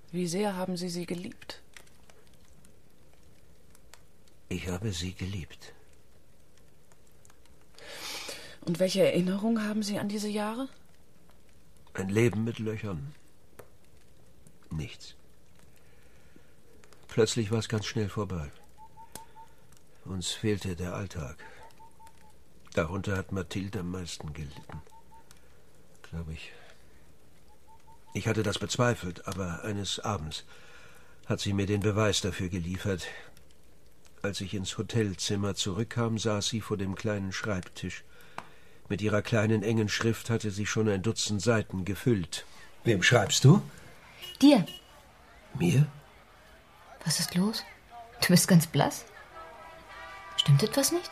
Wie sehr haben Sie sie geliebt? Ich habe sie geliebt. Und welche Erinnerung haben Sie an diese Jahre? Ein Leben mit Löchern. Nichts. Plötzlich war es ganz schnell vorbei. Uns fehlte der Alltag. Darunter hat Mathilde am meisten gelitten. Glaube ich. Ich hatte das bezweifelt, aber eines Abends hat sie mir den Beweis dafür geliefert. Als ich ins Hotelzimmer zurückkam, saß sie vor dem kleinen Schreibtisch. Mit ihrer kleinen, engen Schrift hatte sie schon ein Dutzend Seiten gefüllt. Wem schreibst du? Dir. Mir? Was ist los? Du bist ganz blass. Stimmt etwas nicht?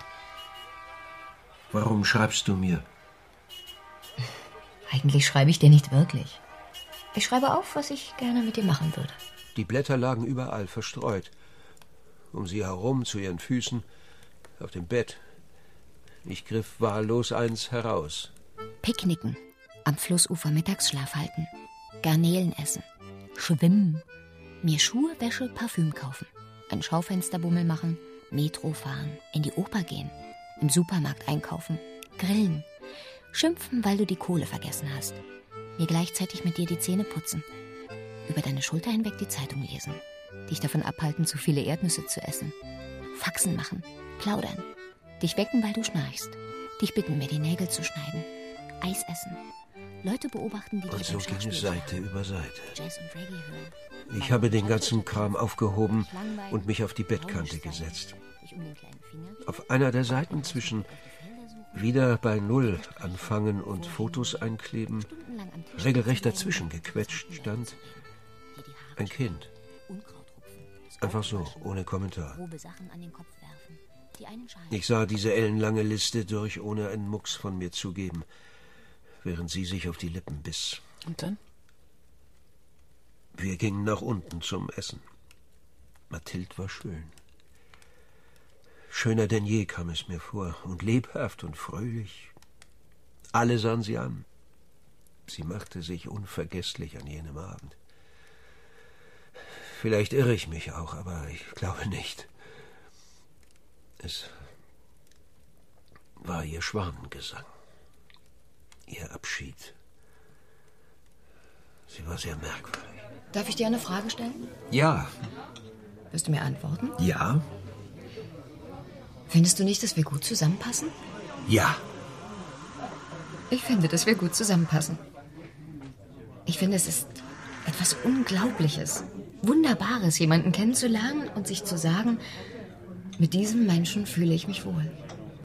Warum schreibst du mir? Eigentlich schreibe ich dir nicht wirklich. Ich schreibe auf, was ich gerne mit dir machen würde. Die Blätter lagen überall verstreut. Um sie herum, zu ihren Füßen, auf dem Bett. Ich griff wahllos eins heraus. Picknicken, am Flussufer Mittagsschlaf halten, Garnelen essen, schwimmen, mir Schuhe, Wäsche, Parfüm kaufen, ein Schaufensterbummel machen, Metro fahren, in die Oper gehen, im Supermarkt einkaufen, grillen, schimpfen, weil du die Kohle vergessen hast, mir gleichzeitig mit dir die Zähne putzen, über deine Schulter hinweg die Zeitung lesen, dich davon abhalten, zu viele Erdnüsse zu essen, Faxen machen, plaudern, dich wecken, weil du schnarchst, dich bitten, mir die Nägel zu schneiden, Eis essen, Leute beobachten, die und dich so ging es Seite über Seite. Jazz und Reggae hören. Ich habe den ganzen Kram aufgehoben und mich auf die Bettkante gesetzt. Auf einer der Seiten zwischen wieder bei Null anfangen und Fotos einkleben, regelrecht dazwischen gequetscht stand ein Kind. Einfach so, ohne Kommentar. Ich sah diese ellenlange Liste durch, ohne einen Mucks von mir zu geben, während sie sich auf die Lippen biss. Und dann? Wir gingen nach unten zum Essen. Mathilde war schön. Schöner denn je kam es mir vor, und lebhaft und fröhlich. Alle sahen sie an. Sie machte sich unvergesslich an jenem Abend. Vielleicht irre ich mich auch, aber ich glaube nicht. Es war ihr Schwanengesang, ihr Abschied. Sie war sehr merkwürdig. Darf ich dir eine Frage stellen? Ja. Wirst du mir antworten? Ja? Findest du nicht, dass wir gut zusammenpassen? Ja. Ich finde, dass wir gut zusammenpassen. Ich finde, es ist etwas Unglaubliches, Wunderbares, jemanden kennenzulernen und sich zu sagen, mit diesem Menschen fühle ich mich wohl.